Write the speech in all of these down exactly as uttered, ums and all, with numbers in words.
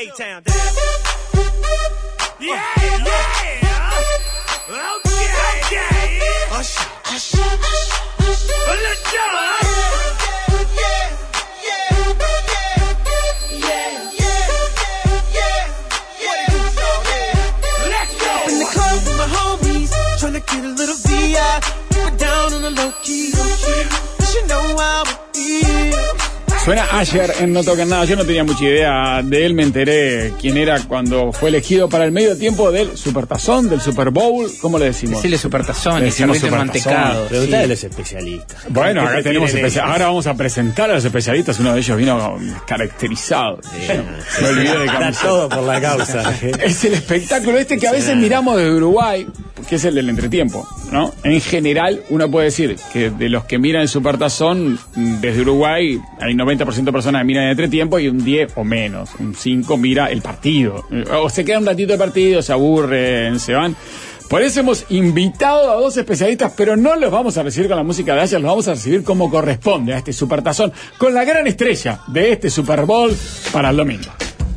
A-Town. Yeah, yeah. Okay, okay. Hush, hush, hush. Let's go. Yeah, yeah, yeah, yeah, yeah. Let's go. In the club with my homies, trying to get a little V I, but down on the low key. You know how it is. Suena Asher en No Toquen Nada. Yo no tenía mucha idea de él, me enteré quién era cuando fue elegido para el medio tiempo del Supertazón, del Super Bowl. ¿Cómo le decimos? Decirle Supertazón, le decimos el mantecado. Preguntá de los especialistas. Bueno, acá tenemos especialistas. Ahora vamos a presentar a los especialistas. Uno de ellos vino caracterizado. Sí, Me olvidé de está todo por la causa. Es el espectáculo este que a veces miramos de Uruguay, que es el del entretiempo, ¿no? En general, uno puede decir que de los que miran el Supertazón, desde Uruguay, hay noventa por ciento de personas que miran el entretiempo y un diez o menos, un cinco mira el partido. O se queda un ratito de partido, se aburren, se van. Por eso hemos invitado a dos especialistas, pero no los vamos a recibir con la música de Asher, los vamos a recibir como corresponde a este Supertazón, con la gran estrella de este Super Bowl para el domingo.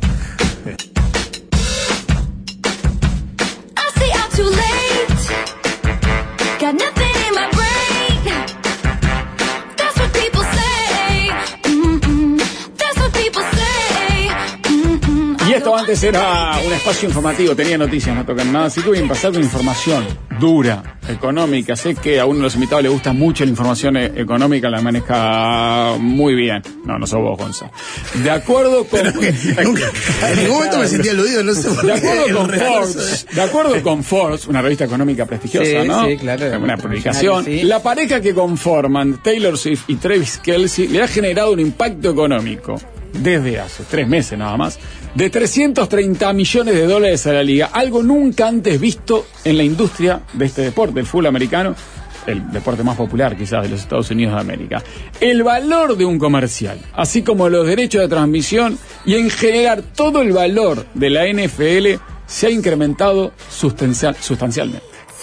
Y esto antes era un espacio informativo, tenía noticias, no tocan nada, así que voy a pasar con información dura, económica. Sé que a uno de los invitados le gusta mucho la información e- económica, la maneja muy bien. No, no sos vos, Gonza. De acuerdo con... Nunca, en ningún momento me sentí aludido, no sé por de qué. acuerdo con Forbes, de acuerdo con Forbes, una revista económica prestigiosa, sí, ¿no? Sí, claro. Una publicación. Sí. La pareja que conforman Taylor Swift y Travis Kelce le ha generado un impacto económico desde hace tres meses nada más, de trescientos treinta millones de dólares a la liga, algo nunca antes visto en la industria de este deporte, el fútbol americano, el deporte más popular quizás de los Estados Unidos de América. El valor de un comercial, así como los derechos de transmisión y en general todo el valor de la N F L se ha incrementado sustancial, sustancialmente.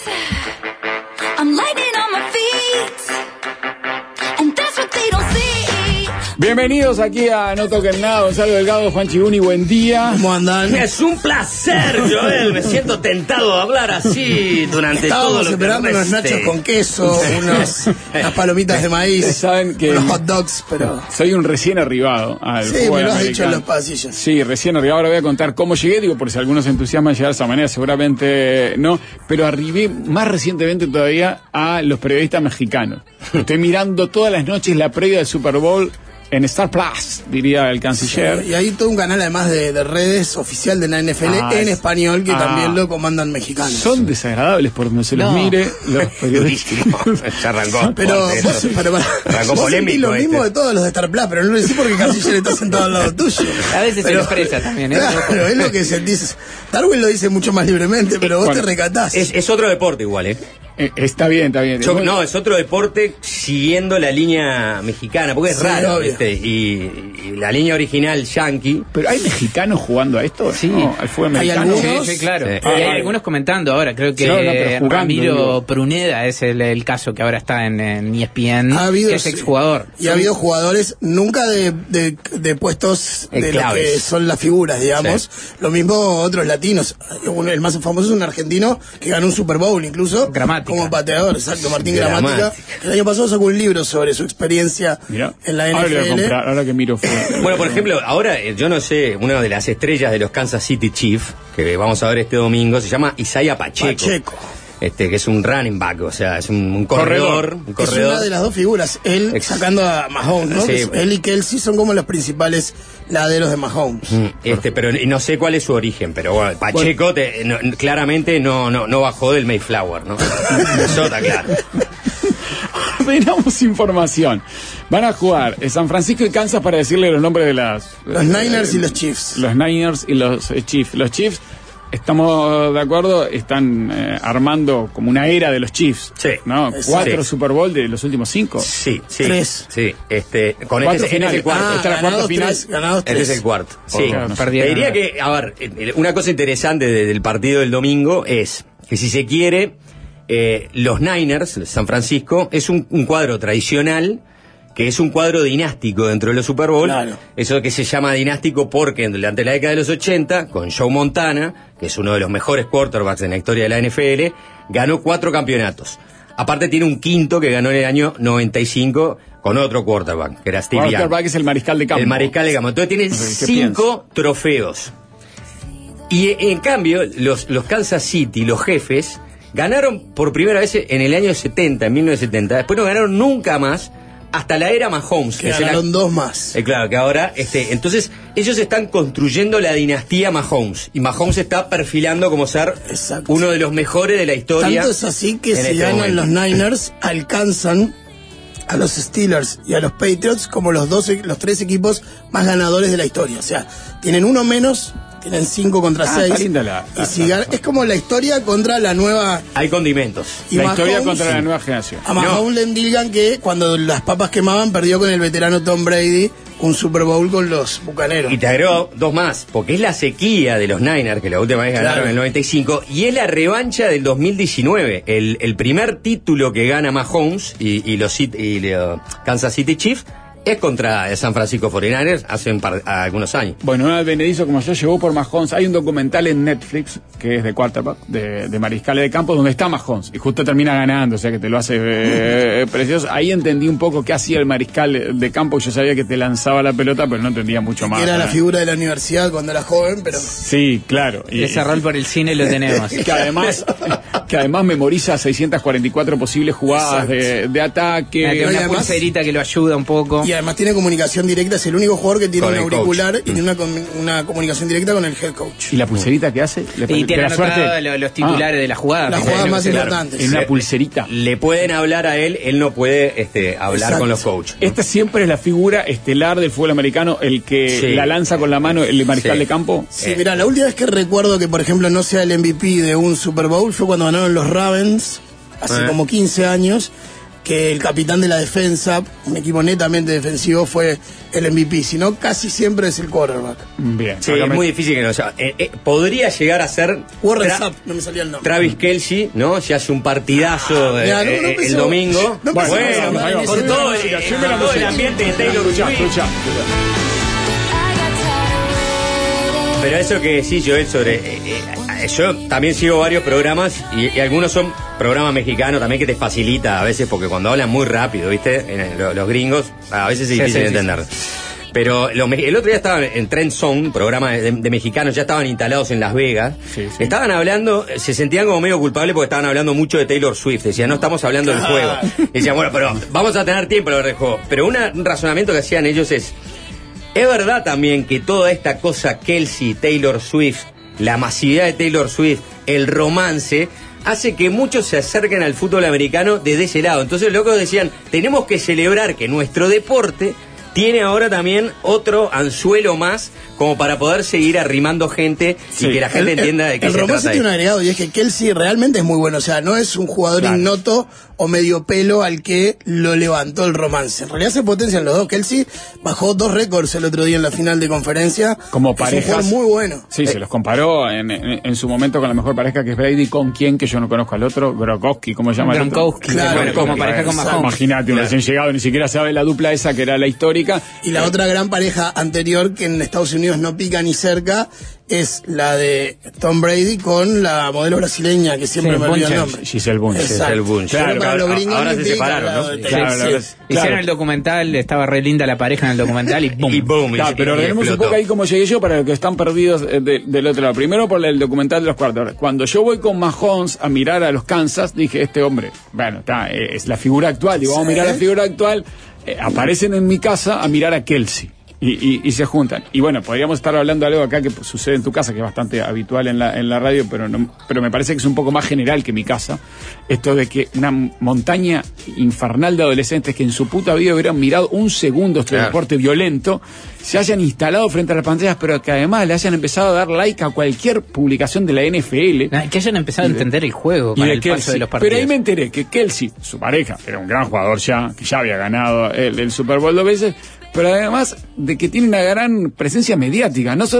Bienvenidos aquí a No Toquen Nada, Gonzalo Delgado, Juan Chiguni, buen día. ¿Cómo andan? Es un placer, Joel. Me siento tentado a hablar así durante Estábamos todo lo que esperando unos reste. nachos con queso, unos, unas palomitas de maíz, Saben que unos hot dogs, pero... soy un recién arribado al Sí, fútbol me lo has americano. dicho en los pasillos. Sí, recién arribado. Ahora voy a contar cómo llegué, digo, por si algunos se entusiasman llegar de esa manera, seguramente no, pero arribé más recientemente todavía a los periodistas mexicanos. Estoy mirando todas las noches la previa del Super Bowl en Star Plus, diría el canciller. Sí, y hay todo un canal además de, de redes oficial de la N F L Ah, en es- español que ah. también lo comandan mexicanos. Son desagradables por donde se los No. mire los periodistas. Ya arrancó. Pero fuerte vos, esto. pero, para, Arrancó vos polémico sentís lo este. mismo de todos los de Star Plus, pero no lo decís porque el canciller está sentado al lado tuyo. A veces se Pero- lo expresa también, ¿eh? Claro, es lo que sentís. Darwin lo dice mucho más libremente, pero vos Bueno, te recatás. Es, es otro deporte igual, ¿eh? Eh, está bien, está bien. Yo- Bueno, no, es otro deporte siguiendo la línea mexicana, porque es Sí, raro, obvio. ¿viste? Y, y la línea original yankee. ¿Pero hay mexicanos jugando a esto? Sí. No, al fútbol Hay americano. algunos. Sí, sí, claro. Sí. Y Ah, hay vale. algunos comentando ahora, creo que Sí, no, pero jugando, Ramiro digo. Pruneda es el, el caso que ahora está en, en E S P N, Ha habido, que es sí. exjugador. Y ha habido jugadores nunca de, de, de puestos Eh, de los claves. que son las figuras, digamos. Lo mismo otros latinos. Uno- El más famoso es un argentino que ganó un Super Bowl incluso. Gramática. Como pateador, exacto, Martín Gramática. Gramática. El año pasado sacó un libro sobre su experiencia Mirá, en la ahora le voy a N F L. comprar, ahora que miro fútbol. Bueno, por ejemplo, ahora, eh, yo no sé, una de las estrellas de los Kansas City Chiefs, que vamos a ver este domingo, se llama Isaiah Pacheco. Pacheco. Este, que es un running back, o sea, es un, un corredor. Corredor. Un Es corredor. una de las dos figuras. Él Ex- sacando a Mahomes, ¿no? Sí. Que es- Él y Kelsey son como los principales laderos de Mahomes. Mm, Este, pero y no sé cuál es su origen, pero bueno, Pacheco te- no- claramente no, no, no bajó del Mayflower, ¿no? Eso está claro. Tenemos información. Van a jugar eh, San Francisco y Kansas para decirle los nombres de las... Los Niners y los Chiefs. Los Niners y los eh, Chiefs. Los Chiefs, estamos de acuerdo, están eh, armando como una era de los Chiefs. Sí. ¿No? Exacto. Cuatro Sí. Super Bowl de los últimos cinco. Sí, sí. Tres. Sí, este, con Cuatro este, este es el finales. cuarto. Ah, Esta es la cuarta ganados final. tres, ganados Este tres. es el cuarto. Sí. Claro, no sé. Te Perdieron. diría que, a ver, eh, una cosa interesante de- del partido del domingo es que si se quiere, eh, los Niners, San Francisco, es un, un cuadro tradicional que es un cuadro dinástico dentro de los Super Bowl. Claro. Eso que se llama dinástico porque durante la década de los ochenta, con Joe Montana, que es uno de los mejores quarterbacks en la historia de la N F L, ganó cuatro campeonatos. Aparte tiene un quinto que ganó en el año noventa y cinco con otro quarterback, que era Steve Young. Quarterback es el mariscal de campo. El mariscal de campo. Entonces tienen No sé, ¿qué cinco piensas? trofeos. Y en cambio, los, los Kansas City, los jefes, ganaron por primera vez en el año setenta, en mil novecientos setenta. Después no ganaron nunca más hasta la era Mahomes. Que es el- ganaron dos más. Eh, claro, que ahora, este, entonces, ellos están construyendo la dinastía Mahomes. Y Mahomes está perfilando como ser Exacto. uno de los mejores de la historia. Tanto es así que en si este ganan momento. los Niners, alcanzan a los Steelers y a los Patriots como los dos, los tres equipos más ganadores de la historia. O sea, tienen uno menos, tienen cinco contra Ah, seis. está linda la- y la- si la- gan- es como la historia contra la nueva. Hay condimentos. Y La historia Mahomes- contra la nueva generación. A Mahomes le endilgan que cuando las papas quemaban perdió con el veterano Tom Brady un Super Bowl con los Bucaneros. Y te agrego dos más, porque es la sequía de los Niners, que la última vez ganaron Claro. en el noventa y cinco, y es la revancha del dos mil diecinueve, el, el primer título que gana Mahomes y, y los, Cit- y los Kansas City Chiefs es contra San Francisco cuarenta y nueve hace un par- algunos años. Bueno, Donald Benedizo, como yo, llevó por Mahomes. Hay un documental en Netflix que es de quarterback, de, de mariscales de campo, donde está Mahomes. Y justo termina ganando, o sea que te lo hace eh, precioso. Ahí entendí un poco qué hacía el mariscal de campo. Yo sabía que te lanzaba la pelota, pero no entendía mucho más. Era la ¿no? figura de la universidad cuando era joven, pero. Sí, claro. Y- Ese rol por el cine lo tenemos. que además que además memoriza seiscientas cuarenta y cuatro posibles jugadas de, de ataque. Tiene y una además- pulserita que lo ayuda un poco. Y además tiene comunicación directa, es el único jugador que tiene Con un el auricular coach. y tiene una, com- una comunicación directa con el head coach. ¿Y la pulserita que hace? ¿Le, Y de tiene la anotado suerte? lo- los titulares Ah, de la jugada. Las que jugadas es lo más que se- importantes. en una pulserita. Le pueden hablar a él, él no puede este, hablar Exacto. con los coaches. Esta siempre es la figura estelar del fútbol americano, el que Sí. la lanza con la mano, el mariscal Sí. de campo. Sí, Eh. mira, la última vez que recuerdo que, por ejemplo, no sea el M V P de un Super Bowl fue cuando ganaron los Ravens, hace Eh. como quince años, que el capitán de la defensa, un equipo netamente defensivo, fue el M V P, si no, casi siempre es el quarterback. Bien. Sí, acá es me- muy difícil que no sea. Eh, eh, podría llegar a ser Warren Tra- Sapp, no me salía el nombre. Travis Kelce, ¿no? Si hace un partidazo eh, Ya, no, no eh, el pensó- domingo. no Bueno, pensó- bueno, vamos, ahí vamos. con Subime la todo, música, el, subime la con todo el música. ambiente de Taylor Escuchá, Swift. escuchá. Pero eso que decís, Joel, sobre... eh, eh, yo también sigo varios programas y, y algunos son programas mexicanos también que te facilita a veces porque cuando hablan muy rápido, ¿viste? En- lo- los gringos a veces es Sí, difícil sí, de sí, entender. Pero los me- el otro día estaban en Trend Zone, programa de, de mexicanos, ya estaban instalados en Las Vegas. Sí, sí. Estaban hablando, se sentían como medio culpables porque estaban hablando mucho de Taylor Swift. Decían, no estamos hablando del juego. Decían, bueno, pero vamos a tener tiempo para hablar del juego. Pero una- un razonamiento que hacían ellos es, es verdad también que toda esta cosa Kelce, Taylor Swift, la masividad de Taylor Swift, el romance, hace que muchos se acerquen al fútbol americano desde ese lado. Entonces los locos decían, tenemos que celebrar que nuestro deporte tiene ahora también otro anzuelo más como para poder seguir arrimando gente Sí. y que la gente El- entienda de qué el se romance trata. tiene un esto. agregado y es que Kelce realmente es muy bueno. O sea, no es un jugador Claro. ignoto o medio pelo al que lo levantó el romance. En realidad se potencian los dos. Kelce bajó dos récords el otro día en la final de conferencia. Como Es un parejas. jugador muy bueno. Sí, se los comparó en, en- en su momento con la mejor pareja que es Brady, con quien que yo no conozco al otro, Gronkowski, ¿cómo se llama el otro? Gronkowski, Claro, bueno, como pareja con exacto. Mahomes. Imagínate, un Claro. recién llegado, ni siquiera sabe la dupla esa que era la histórica. Y la otra gran pareja anterior que en Estados Unidos no pica ni cerca es la de Tom Brady con la modelo brasileña que siempre Sí, me olvido el Bunchen, nombre. Giselle Bunchen. Exacto. Giselle Bunchen. Pero Claro, para claro, los gringos ahora ni se pica, separaron, al lado ¿no? de Claro, Taylor claro, Swift. Hicieron claro. el documental, estaba re linda la pareja en el documental y ¡pum! Y boom, y- Claro, pero y ordenemos un explotó. poco ahí como llegué yo para los que están perdidos eh, de- del otro lado. Primero por el documental de los cuartos. Cuando yo voy con Mahomes a mirar a los Kansas, dije, este hombre, bueno, está, eh, es la figura actual, digo, vamos a Sí. mirar la figura actual, eh, aparecen en mi casa a mirar a Kelce. Y, y, y se juntan. Y bueno, podríamos estar hablando de algo acá que pues, sucede en tu casa, que es bastante habitual en la, en la radio, pero no, pero me parece que es un poco más general que mi casa. Esto de que una montaña infernal de adolescentes que en su puta vida hubieran mirado un segundo este Claro. deporte violento, se hayan instalado frente a las pantallas, pero que además le hayan empezado a dar like a cualquier publicación de la N F L. Ah, Que hayan empezado a entender el juego Y con de el paso Kelce. de los partidos. Pero ahí me enteré que Kelce, su pareja, era un gran jugador ya, que ya había ganado el, el Super Bowl dos veces, pero además de que tiene una gran presencia mediática, no solo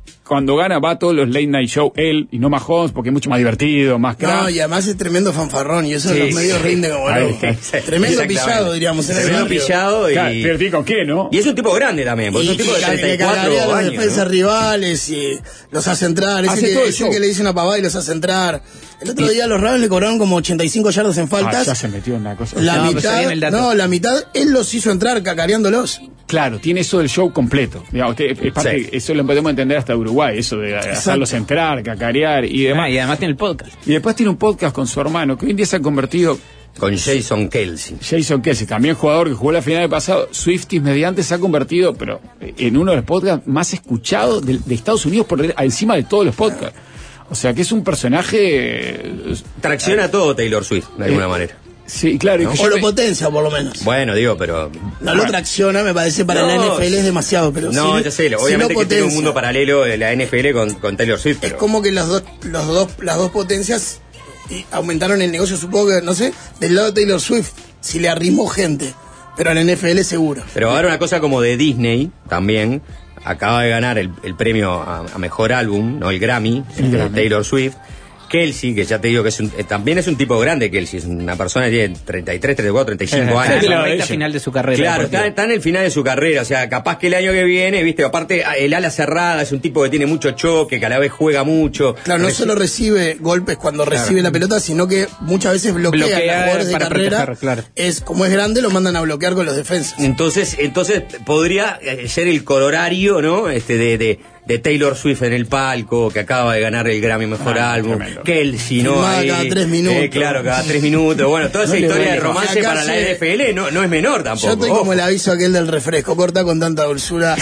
cuando gana va a todos los late night show él y no Mahomes porque es mucho más divertido, más crack. No, y además es tremendo fanfarrón y eso Sí, en los medios sí. rinde como Ahí loco. está. Tremendo Exactamente. pillado, diríamos. En el Tremendo barrio. pillado y... Claro, divertido con qué, ¿no? Y es un tipo grande también, porque es un Y tipo de que- que treinta y cagaría a cuatro los años. defensas ¿no? rivales y los hace entrar. Hace Ese que, todo el ese show. que le dice una pavada y los hace entrar. El otro día los Ravens le cobraron como ochenta y cinco yardas en Ah, faltas. ya se metió en una cosa. La No, pero está mitad, bien el dato. no, la mitad él los hizo entrar cacareándolos. Claro, tiene eso del show completo. Digamos, usted- es parte- Sí. Eso lo podemos entender hasta Uruguay, eso de hacerlos entrar, cacarear y demás. Ah, y además tiene el podcast. Y después tiene un podcast con su hermano, que hoy en día se ha convertido, Con Jason Kelsey. Jason Kelsey, también jugador que jugó la final del pasado, Swifties mediante se ha convertido, pero en uno de los podcasts más escuchados de, de Estados Unidos por encima de todos los podcasts. O sea que es un personaje... Tracciona todo Taylor Swift, de alguna Eh, manera. Sí, claro. y que O yo lo me- potencia, por lo menos. Bueno, digo, pero... No lo tracciona, me parece, para No, la N F L es demasiado, pero No, sí- ya sé, sí obviamente lo que tiene un potencia. mundo paralelo de la N F L con, con Taylor Swift, Es pero... como que los dos, los dos, las dos potencias y aumentaron el negocio, supongo que, no sé, del lado de Taylor Swift, si le arrimó gente, pero a la N F L seguro. Pero ahora una cosa como de Disney también acaba de ganar el, el premio a, a mejor álbum, no el Grammy, El de Grammy. Taylor Swift. Kelsey, que ya te digo que es un, eh, también es un tipo grande, Kelsey, es una persona que tiene treinta y tres, treinta y cuatro, treinta y cinco Está años. en la Claro, recta ella. final de su carrera. Claro, deportiva. está, está en el final de su carrera, o sea, capaz que el año que viene, viste, aparte el ala cerrada es un tipo que tiene mucho choque, que a la vez juega mucho. Claro, no Reci- solo recibe golpes cuando recibe la pelota, sino que muchas veces bloquea, Bloquea a los jugadores de para carrera. proteger, claro. Es, como es grande, lo mandan a bloquear con los defensas. Entonces, entonces podría eh, ser el colorario, ¿no? Este de, de, de Taylor Swift en el palco, que acaba de ganar el Grammy Mejor Ah, Álbum. tremendo. Kelsey, ¿no? Filmada Ahí, cada tres minutos. eh, claro, cada tres minutos. Bueno, toda esa No le historia vale. de romance Acá para la se- N F L no, no es menor tampoco. Yo estoy ojo. como el aviso aquel del refresco, corta con tanta dulzura.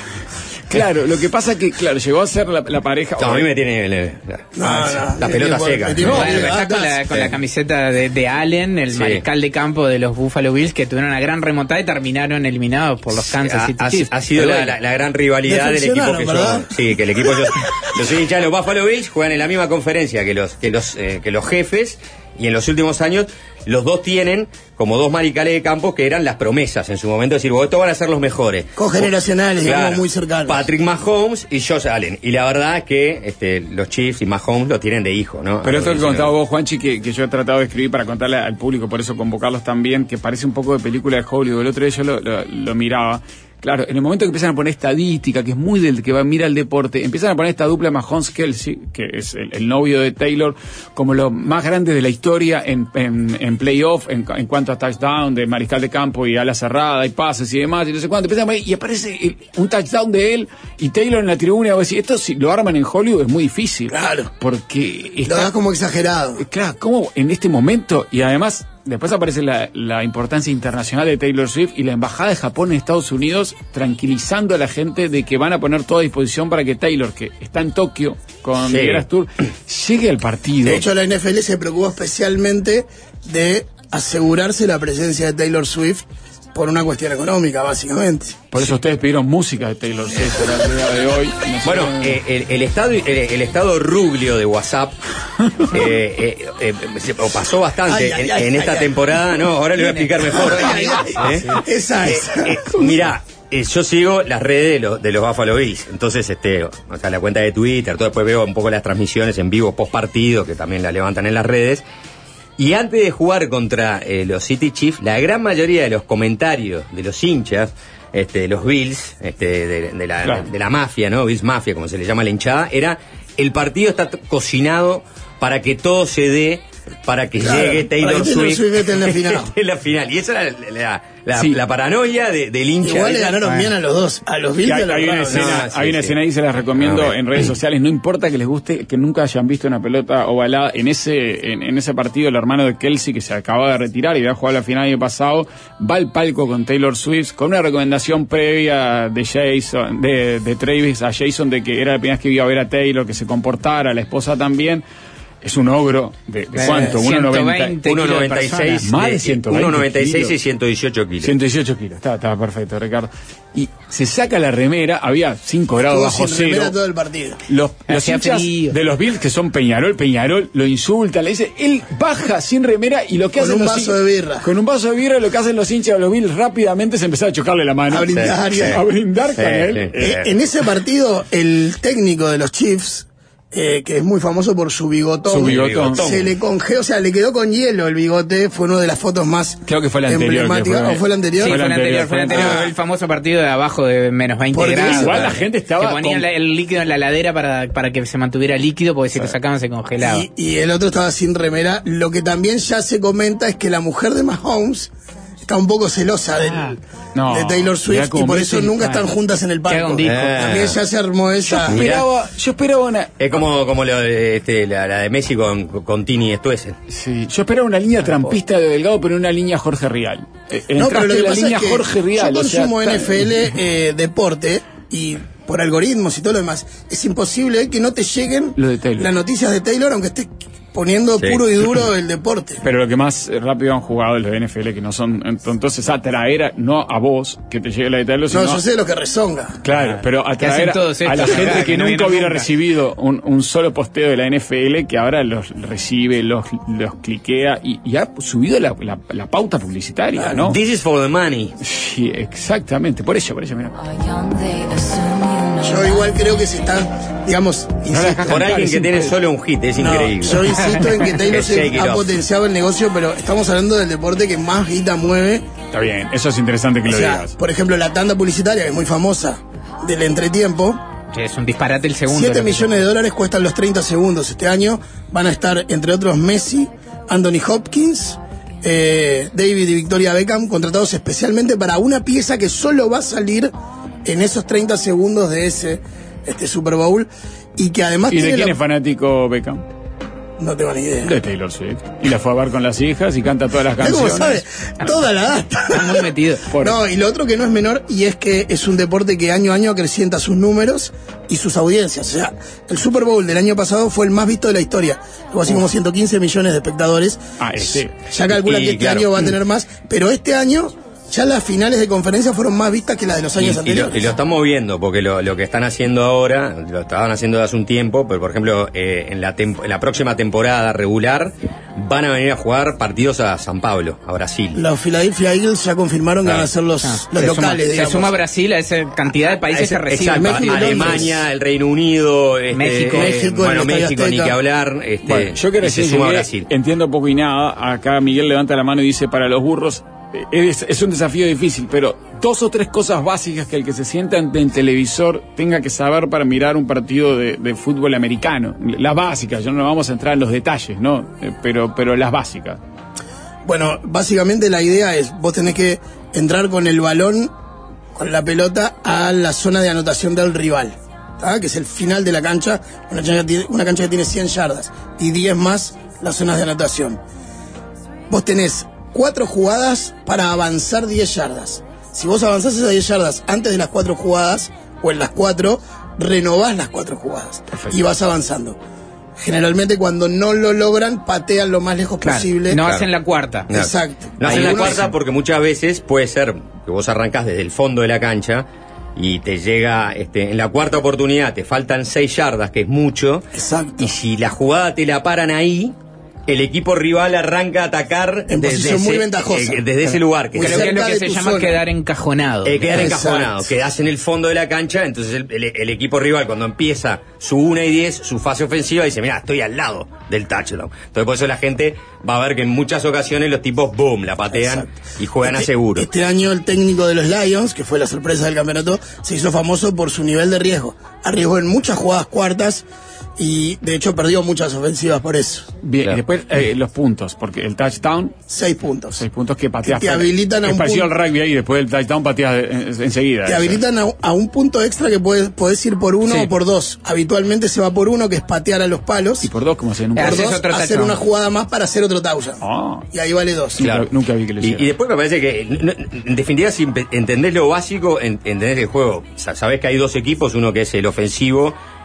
Claro, lo que pasa que, claro, llegó a ser la, la pareja... No, a mí me tiene eh, la, No, la no, pelota me tiene- seca. me tiene- No, Bueno, Eh, está con la, con la sí. camiseta de, de Allen, el Sí. mariscal de campo de los Buffalo Bills, que tuvieron una gran remontada y terminaron eliminados por los Kansas ha, City ha- Chiefs. ha sido Pero la, bueno, la- la gran rivalidad del equipo Decepcionaron, que yo. ¿verdad? Sí, que el equipo yo. Yo soy hincha de los Buffalo Bills, juegan en la misma conferencia que los, que los, eh, que los jefes, y en los últimos años los dos tienen como dos maricales de campo que eran las promesas en su momento, decir, bueno, estos van a ser los mejores. Cogeneracionales, digamos, Claro. muy cercanos. Patrick Mahomes y Josh Allen. Y la verdad es que este, los Chiefs y Mahomes lo tienen de hijo, ¿no? Pero esto que Algo contaba así, vos, Juanchi, que, que yo he tratado de escribir para contarle al público, por eso convocarlos también, que parece un poco de película de Hollywood. El otro día yo lo, lo- lo miraba. Claro, en el momento que empiezan a poner estadística, que es muy del que va a mirar el deporte, empiezan a poner esta dupla Mahomes-Kelsey, que es el, el novio de Taylor, como lo más grande de la historia en, en, en playoff, en, en cuanto a touchdown, de mariscal de campo y ala cerrada y pases y demás, y no sé cuánto. Empiezan a poner, y aparece el- un touchdown de él y Taylor en la tribuna, y vos decís, esto si lo arman en Hollywood es muy difícil. Claro. Porque Lo está, das como exagerado. claro, como en este momento, y además después aparece la, la importancia internacional de Taylor Swift y la embajada de Japón en Estados Unidos tranquilizando a la gente de que van a poner todo a disposición para que Taylor, que está en Tokio con Sí. The Eras Tour, llegue al partido. De hecho, la N F L se preocupó especialmente de asegurarse la presencia de Taylor Swift por una cuestión económica, básicamente. Por eso ustedes pidieron música de Taylor Swift para el día de hoy. Nosotros- Bueno, eh, el, el estado el, el estado ruglio de WhatsApp eh, eh, eh, se- o pasó bastante Ay, ay, en, ay, en esta ay, temporada. No, ahora le voy a explicar mejor. Ay, ay, ay. ¿Eh? Esa es. Eh, mirá, eh, yo sigo las redes de los, de los Buffalo Bills, entonces este, o sea, la cuenta de Twitter, todo, después veo un poco las transmisiones en vivo post partido que también la levantan en las redes. Y antes de jugar contra eh, los City Chiefs, la gran mayoría de los comentarios de los hinchas, este, de los Bills, este, de, de la, Claro. de la mafia, ¿no? Bills Mafia, como se le llama a la hinchada, era el partido está t- cocinado para que todo se dé, para que Claro, llegue Taylor para que Taylor Swift, Swift esté en la final. esté en la final. Y esa era la, la- la- Sí. la paranoia de- del hincha. Igual le Esa- ganaron bien a los dos, a los Bills y hay, a los hay una Browns. escena, No, sí, hay una sí. escena ahí, se las recomiendo No, en redes sociales. No importa que les guste, que nunca hayan visto una pelota ovalada. En ese, en, en ese partido, el hermano de Kelsey, que se acaba de retirar y había jugado la final el año pasado, va al palco con Taylor Swift, con una recomendación previa de Jason, de, de Travis a Jason, de que era la primera vez que iba a ver a Taylor, que se comportara, la esposa también. es un ogro de, de cuánto, uno noventa, uno noventa y seis, más de ciento veinte uno noventa y seis kilos. y ciento dieciocho kilos. ciento dieciocho kilos, estaba, estaba perfecto, Ricardo. Y se saca la remera, había cinco grados Estuvo bajo sin cero. remera todo el partido. Los, los Hacía hinchas frío. de los Bills, que son Peñarol, Peñarol, lo insultan, le dice, él baja sin remera y lo que Con hacen un los vaso hin- de birra. Con un vaso de birra, lo que hacen los hinchas de los Bills rápidamente es empezar a chocarle la mano. A brindar, Sí, y- a brindar Sí, con él. sí. Eh, en ese partido, el técnico de los Chiefs, eh, que es muy famoso por su bigotón, Su bigotón. se le congeló, o sea, le quedó con hielo el bigote, fue una de las fotos más Creo que fue la anterior, emblemáticas. que fue- ¿O fue la anterior? Sí, Fue fue la el anterior, anterior, fue el fue- anterior, Ah. el famoso partido de abajo de menos veinte Porque grados. igual la gente estaba Que ponían con- la- el líquido en la ladera para, para que se mantuviera líquido, porque si lo sacaban se congelaba. Y, y el otro estaba sin remera. Lo que también ya se comenta es que la mujer de Mahomes está un poco celosa del, Ah. No, de Taylor mirá Swift cómo y por me eso dice- nunca ah. están juntas en el Que haga palco. un disco. Eh. También ya se armó Yo esa. esperaba, yo esperaba una, Es como, como lo de, este, la, la de Messi con, con Tini Stuessel. sí, yo esperaba una línea trampista de Delgado, pero una línea Jorge Rial. Eh, No, pero lo que en la pasa línea es que Jorge Rial. yo o sea, consumo está- N F L eh, deporte y por algoritmos y todo lo demás. Es imposible que no te lleguen Lo de Taylor. las noticias de Taylor, aunque estés poniendo Sí. puro y duro el deporte. Pero lo que más rápido han jugado los de N F L, que no son. Entonces, atraer a- no a vos que te llegue la de Taylor, No, sino. yo sé lo que rezonga. Claro, pero Que atraer hacen a, todos a la estos, gente que que no nunca vienen hubiera nunca. recibido un, un solo posteo de la N F L, que ahora los recibe, los, los cliquea y, y ha subido la, la, la pauta publicitaria, ¿no? This is for the money. Sí, exactamente, por eso, por eso, mira. Yo igual creo que se está, digamos, la insisto, dejas Por cantar, alguien es que tiene increíble. solo un hit, es no, increíble. yo insisto en que Taylor Shake Swift it ha off. potenciado el negocio, pero estamos hablando del deporte que más guita mueve. Está bien, eso es interesante que O lo sea, digas. por ejemplo, la tanda publicitaria, que es muy famosa, del entretiempo, Sí, es un disparate el segundo. siete lo que- millones de dólares cuestan los treinta segundos. Este año van a estar, entre otros, Messi, Anthony Hopkins, eh, David y Victoria Beckham, contratados especialmente para una pieza que solo va a salir en esos treinta segundos de ese este Super Bowl y que además ¿Y de tiene quién la- es fanático Beckham? No tengo ni idea. De Taylor Swift. Y la fue a ver con las hijas y canta todas las Mirá cómo canciones. sabe toda la data. Está muy metido. Por- No, y lo otro que no es menor, y es que es un deporte que año a año acrecienta sus números y sus audiencias. O sea, el Super Bowl del año pasado fue el más visto de la historia. Algo así como ciento quince millones de espectadores. Ah, este. Ya calcula Y, que este claro. año va a tener más, pero este año ya las finales de conferencia fueron más vistas que las de los Y, años y lo, anteriores. y lo estamos viendo, porque lo, lo que están haciendo ahora, lo estaban haciendo de hace un tiempo, pero por ejemplo, eh, en, la tem- en la próxima temporada regular, van a venir a jugar partidos a San Pablo, a Brasil. Los Philadelphia Eagles ya confirmaron que Ah. van a ser los, Ah, los se locales, suma, se digamos. suma Brasil a esa cantidad de países Ese- que reciben. exacto, México y Alemania, Londres. el Reino Unido, este, México. eh, México, bueno, el Estadio México, ni Azteca. que hablar, este, Bueno, yo que y se recién suma llegué, Brasil. entiendo poco y nada. Acá Miguel levanta la mano y dice, para los burros, eh, es, es un desafío difícil, pero dos o tres cosas básicas que el que se sienta ante el televisor tenga que saber para mirar un partido de, de fútbol americano. Las básicas, yo no vamos a entrar en los detalles, ¿no? Eh, pero, pero las básicas. Bueno, básicamente la idea es, vos tenés que entrar con el balón, con la pelota, a la zona de anotación del rival, ¿tá? Que es el final de la cancha, una cancha, que tiene, una cancha que tiene cien yardas y diez más las zonas de anotación. Vos tenés cuatro jugadas para avanzar diez yardas. Si vos avanzás esas diez yardas antes de las cuatro jugadas, o en las cuatro, renovás las cuatro jugadas. Perfecto. Y vas avanzando. Generalmente cuando no lo logran, patean lo más lejos Claro, posible. no Claro. hacen la cuarta. No. Exacto. No hacen la Algunos- cuarta porque muchas veces puede ser que vos arrancás desde el fondo de la cancha y te llega, este, en la cuarta oportunidad te faltan seis yardas, que es mucho, Exacto. y si la jugada te la paran ahí, el equipo rival arranca a atacar En desde, posición muy ese, ventajosa. eh, desde ese lugar. Que Muy Creo que es lo cerca que de se tu llama zona. quedar encajonado. Eh, quedar Exacto. encajonado, quedás en el fondo de la cancha, entonces el, el- el equipo rival cuando empieza su una y diez, su fase ofensiva, dice, mira, estoy al lado del touchdown. Entonces por eso la gente va a ver que en muchas ocasiones los tipos, boom, la patean Exacto. y juegan Este- a seguro. Este año el técnico de los Lions, que fue la sorpresa del campeonato, se hizo famoso por su nivel de riesgo. Arriesgó en muchas jugadas cuartas y de hecho perdió muchas ofensivas por eso. Bien, Claro. y después eh, los puntos, porque el touchdown, Seis puntos. seis puntos que pateas. Que te habilitan a es un parecido punto. al rugby ahí, después del touchdown pateas de- en- enseguida. Te Eso. habilitan a, a un punto extra que puedes, podés ir por uno Sí. o por dos. Habitualmente se va por uno, que es patear a los palos. Y por dos, como se en un por Haces dos, otro hacer touchdown. una jugada más para hacer otro touchdown. Ah. Y ahí vale dos. Claro. Nunca- nunca vi que lo Y, hicieran. y después me parece que, n- n- en definitiva, si empe- entendés lo básico, en- entendés el juego. Sa- Sabés que hay dos equipos, uno que es el ofensivo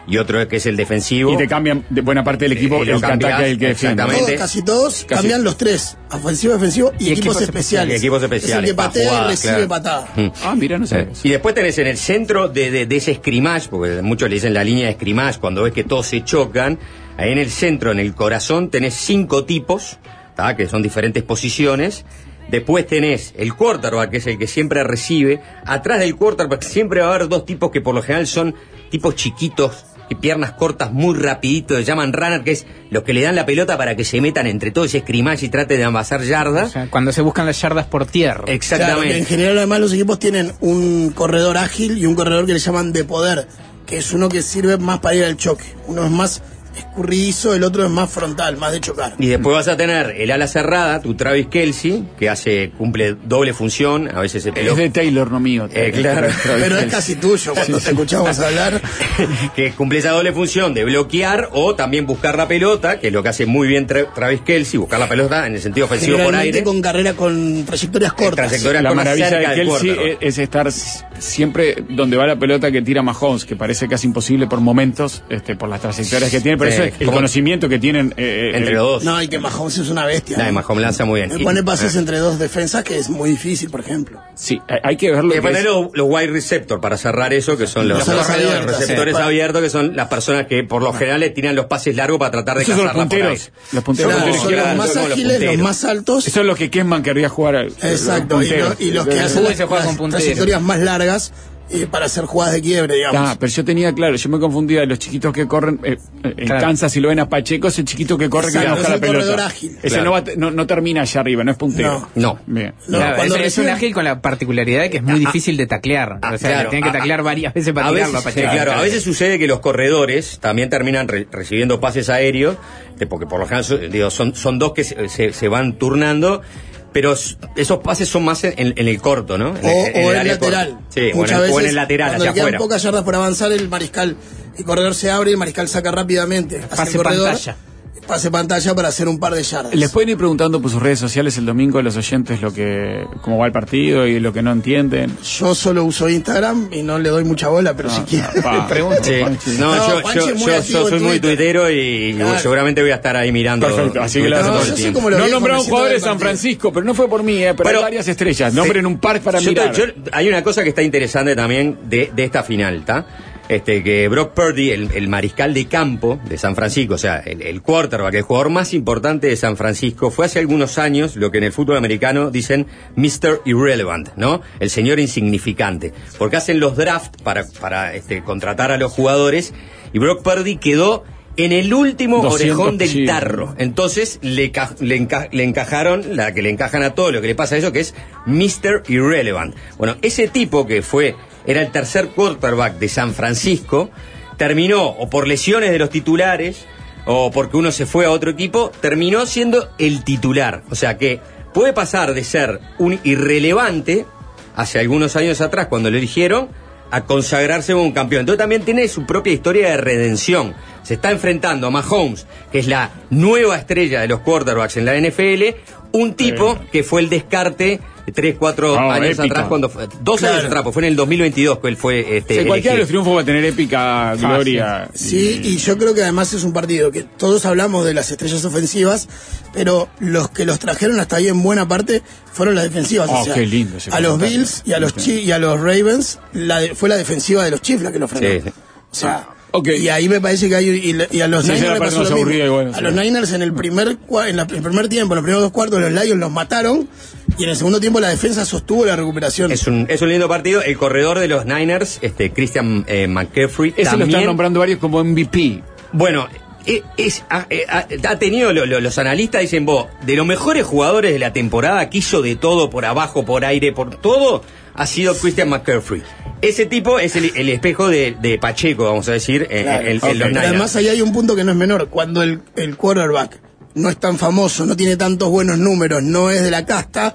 y otro que es el defensivo. Y te cambian de buena parte del equipo, Eh, el lo que cambias, ataca y el que defiende. exactamente. Todos, casi todos Casi. cambian los tres, ofensivo, defensivo y, Y equipos, equipos especiales. Y equipos especiales. Es el que para patea jugadas, y recibe claro. patada. Mm. Ah, mira, no sé. Eh, Y después tenés en el centro de, de, de ese scrimmage, porque muchos le dicen la línea de scrimmage, cuando ves que todos se chocan, ahí en el centro, en el corazón, tenés cinco tipos, ¿tá? Que son diferentes posiciones. Después tenés el quarterback, que es el que siempre recibe. Atrás del quarterback siempre va a haber dos tipos que por lo general son tipos chiquitos, y piernas cortas muy rapidito, se llaman runner, que es los que le dan la pelota para que se metan entre todo ese scrimmage y trate de amasar yardas. O sea, cuando se buscan las yardas por tierra. Exactamente. Claro, que en general además los equipos tienen un corredor ágil y un corredor que le llaman de poder, que es uno que sirve más para ir al choque. Uno es más escurridizo, el otro es más frontal, más de chocar. Y después vas a tener el ala cerrada, tu Travis Kelce, que hace cumple doble función, a veces se peló. Es de Taylor, no mío. Eh, claro. Pero es casi tuyo cuando te escuchamos hablar. que cumple esa doble función de bloquear o también buscar la pelota, que es lo que hace muy bien Tra- Travis Kelce, buscar la pelota en el sentido ofensivo por Generalmente aire. con carrera con trayectorias cortas. Trayectorias La cortas maravilla cerca de del Kelce quarterback. es, es estar s- siempre donde va la pelota que tira Mahomes, que parece casi imposible por momentos, este, por las trayectorias que tiene, pero Sí, eso es el como- conocimiento que tienen eh, Entre el- los dos. No, y que Mahomes es una bestia. Nah, ¿no? Mahomes lanza muy bien. Me Y- pone pases ah. entre dos defensas que es muy difícil, por ejemplo. Sí, hay, hay que verlo. Y después tenés los, los wide receptor para cerrar eso, que son los, Los alas los abiertas, receptores sí. abiertos, que son las personas que por lo general le tiran los pases largos para tratar de Esos son los cazarla por ahí. punteros. Los punteros. Claro, punteros son los izquierdos. más son los ágiles, los punteros. más altos. Eso es lo que Kessman querría jugar. al- Exacto, y, punteros. lo- y los que Eh, hacen fútbol las, se juega las con punteros. trayectorias más largas eh, para hacer jugadas de quiebre, digamos. Ah, pero yo tenía claro, yo me confundía de los chiquitos que corren eh, eh, en Claro. Kansas, si lo ven a Pacheco, ese chiquito que corre que Exacto, viene a buscar es la un pelota. corredor ágil. Ese Claro. no, va, te- no, no termina allá arriba, no es puntero. No. No. Bien. No, Claro, cuando es, es un reciben- ágil con la particularidad de que es muy Ah, difícil de taclear. ah, o sea, claro. tienen que Ah, taclear varias veces para a tirarlo veces, a Pacheco. claro, a veces sucede que los corredores también terminan re- recibiendo pases aéreos, de- porque por lo general so- digo, son, son dos que se, se- se van turnando, pero s- esos pases son más en, en el corto, ¿no? En, O, en- en o el el área lateral. corta. Sí, o en, Muchas el, veces, o en el lateral, cuando hacia le quedan afuera. pocas yardas por avanzar, el mariscal, el corredor se abre y el mariscal saca rápidamente hacia Pase el corredor. pantalla. Pase pantalla para hacer un par de yardas. Les pueden ir preguntando por sus redes sociales el domingo a los oyentes lo que cómo va el partido y lo que no entienden. Yo solo uso Instagram y no le doy mucha bola, pero si quieren. pa. Pregunta. Sí. Panchi. No, No, yo, Panchi yo, es muy yo- activo yo soy en muy Twitter. tuitero y Claro. seguramente voy a estar ahí mirando. Perfecto, así que Twitter le No, todo yo el sé tiempo. cómo lo No vi nombré a un conociendo jugador de del San partido. Francisco, pero no fue por mí, eh, pero, Pero- hay varias estrellas. Nombren un par para Yo te- mirar. yo- hay una cosa que está interesante también de, de esta final, ¿está? Este, que Brock Purdy, el, el mariscal de campo de San Francisco, o sea, el, el quarterback, el jugador más importante de San Francisco, fue hace algunos años lo que en el fútbol americano dicen mister Irrelevant, ¿no? El señor insignificante. Porque hacen los drafts para, para este, contratar a los jugadores y Brock Purdy quedó en el último doscientos, orejón del sí. tarro. Entonces le, ca- le, enca- le encajaron, la que le encajan a todo lo que le pasa a eso, que es mister Irrelevant. Bueno, ese tipo que fue, era el tercer quarterback de San Francisco, terminó o por lesiones de los titulares o porque uno se fue a otro equipo, terminó siendo el titular. O sea que puede pasar de ser un irrelevante hace algunos años atrás cuando lo eligieron a consagrarse como un campeón. Entonces también tiene su propia historia de redención. Se está enfrentando a Mahomes, que es la nueva estrella de los quarterbacks en la N F L, un tipo Sí. que fue el descarte de tres, cuatro Oh, años épica. atrás, cuando fue, dos años Claro. atrás, pues fue en el dos mil veintidós que él fue este, Sí, cualquiera de los elegido. triunfos va a tener épica gloria. Sí, y yo creo que además es un partido que todos hablamos de las estrellas ofensivas, pero los que los trajeron hasta ahí en buena parte fueron las defensivas. Oh, o sea, qué lindo ese a los comentario. Bills y a los, Sí. Chi- y a los Ravens la de- fue la defensiva de los Chiefs la que lo frenó. Sí, sí. O sea, Ok. y ahí me parece que hay y, la- y a los Sí, Niners esa le la pasó parte lo más mismo. aburrida y bueno, a sí. los Niners en el primer cua- en la- el primer tiempo, en los primeros dos cuartos los Lions los mataron y en el segundo tiempo la defensa sostuvo la recuperación. Es un, es un lindo partido. El corredor de los Niners, este Christian eh, McCaffrey, Ese lo también, están nombrando varios como M V P. bueno, eh, es, ha, eh, ha- ha tenido, lo- lo- los analistas dicen, vos, de los mejores jugadores de la temporada, que hizo de todo, por abajo, por aire, por todo, ha sido Christian McCaffrey. Ese tipo es el, el espejo de, de Pacheco, vamos a decir, en, Claro. en- en Ok. los Pero Niners. Además ahí hay un punto que no es menor. Cuando el, el quarterback no es tan famoso, no tiene tantos buenos números, no es de la casta,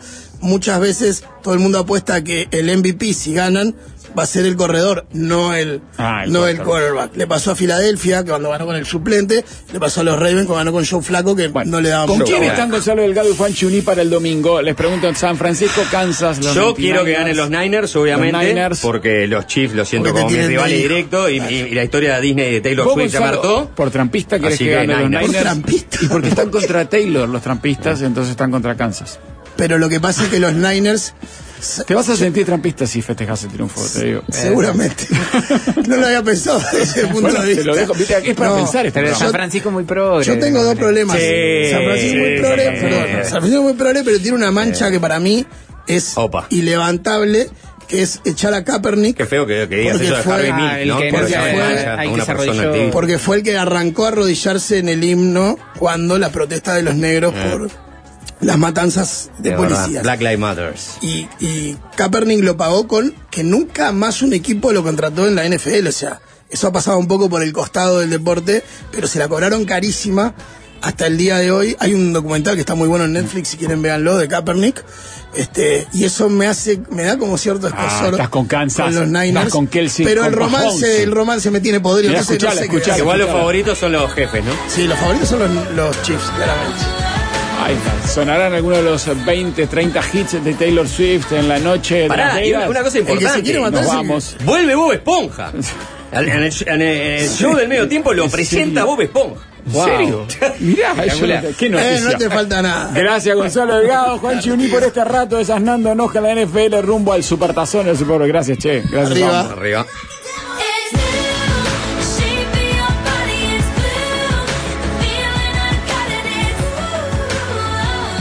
muchas veces todo el mundo apuesta a que el M V P, si ganan, va a ser el corredor, no el, Ah, el no quarterback. el quarterback. Le pasó a Filadelfia, que cuando ganó con el suplente, le pasó a los Ravens, cuando ganó con Joe Flaco, que Bueno, no le daban ¿con mucho. quién están Gonzalo Delgado y Juan Chuní para el domingo? Les pregunto en San Francisco, Kansas, los Yo veintinueve quiero que ganen los Niners, obviamente, Los Niners. porque los Chiefs los siento Porque te como mis tienen rivales de hijo. directos y, y- y la historia de Disney de Taylor ¿Vos, Swift ya Gonzalo, marcó. por trampista querés Así que que ganen los Niners. Niners? Por trampista. Y porque están contra Taylor los trampistas, entonces están contra Kansas. Pero lo que pasa es que los Niners, Te vas a sentir trampista si festejas el triunfo, te digo. seguramente, no lo había pensado desde ese punto Bueno, de te vista. lo dejo, viste, es para No, pensar este Pero programa. San Francisco muy progre. Yo tengo dos problemas. Sí, San Francisco es muy sí, progre, sí. perdón. San Francisco es muy progre, pero tiene una mancha que para mí es Opa. ilevantable, que es echar a Kaepernick. Qué feo que, que digas Porque eso de fue- Harvey Ah, Milk, el ¿no? que Por no esa se- mancha hay a que una se persona arrodilló. activista. Porque fue el que arrancó a arrodillarse en el himno cuando la protesta de los negros Eh. por las matanzas de, De verdad, policías. Black Lives Matter. Y, y Kaepernick lo pagó con que nunca más un equipo lo contrató en la N F L. O sea, eso ha pasado un poco por el costado del deporte, pero se la cobraron carísima hasta el día de hoy. Hay un documental que está muy bueno en Netflix, si quieren véanlo, de Kaepernick. Este, y eso me hace, me da como cierto escosor. Ah, estás con Kansas, con los Niners. estás con Kelsey, pero el con Mahomes. romance, el romance me tiene podrido. Mirá, Entonces no escuchala, sé qué escuchala. hacer. Igual los Escuchalo. favoritos son los jefes, ¿no? Sí, los favoritos son los, los Chiefs, claramente. Ahí está. Sonarán algunos de los veinte, treinta hits de Taylor Swift en la noche de Las Pará, y Vegas. una, una cosa El que se importante. quiere matar Nos se- vamos. Vuelve Bob Esponja. En el, en el show del medio tiempo lo presenta Bob Esponja. ¿En serio? Mirá, eso, qué Eh, noticia. no te falta nada. Gracias Gonzalo Delgado, Juan Chiuní por este rato desasnando enoja la N F L rumbo al Supertazón del Super Bowl. Gracias, che. Gracias. Arriba. Pablo. Arriba. It's new, the shape of your body is blue, the feeling I've got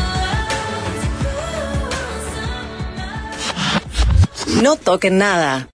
it is ooh, ooh, ooh, No toquen nada.